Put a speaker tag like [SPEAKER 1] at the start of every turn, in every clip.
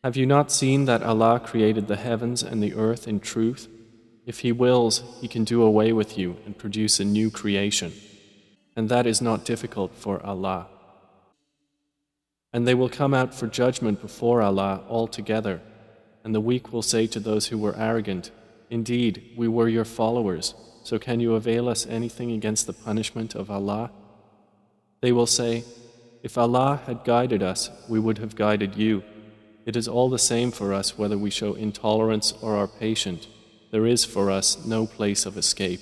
[SPEAKER 1] Have you not seen that Allah created the heavens and the earth in truth? If He wills, He can do away with you and produce a new creation. And that is not difficult for Allah. And they will come out for judgment before Allah all together, and the weak will say to those who were arrogant, "Indeed, we were your followers, so can you avail us anything against the punishment of Allah?" They will say, "If Allah had guided us, we would have guided you. It is all the same for us whether we show intolerance or are patient. There is for us no place of escape."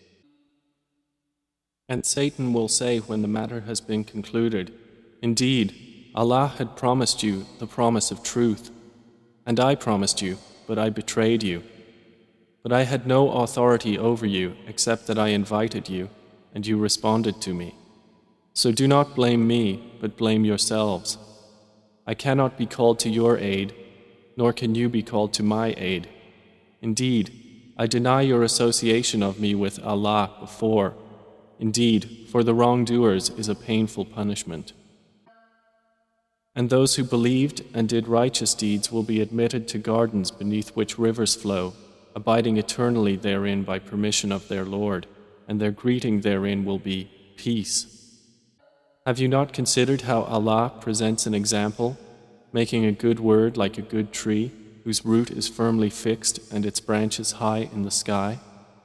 [SPEAKER 1] And Satan will say when the matter has been concluded, "Indeed, Allah had promised you the promise of truth, and I promised you, but I betrayed you. But I had no authority over you except that I invited you, and you responded to me. So do not blame me, but blame yourselves. I cannot be called to your aid, nor can you be called to my aid. Indeed, I deny your association of me with Allah before. Indeed, for the wrongdoers is a painful punishment." And those who believed and did righteous deeds will be admitted to gardens beneath which rivers flow, abiding eternally therein by permission of their Lord, and their greeting therein will be peace. Have you not considered how Allah presents an example, making a good word like a good tree, whose root is firmly fixed and its branches high in the sky?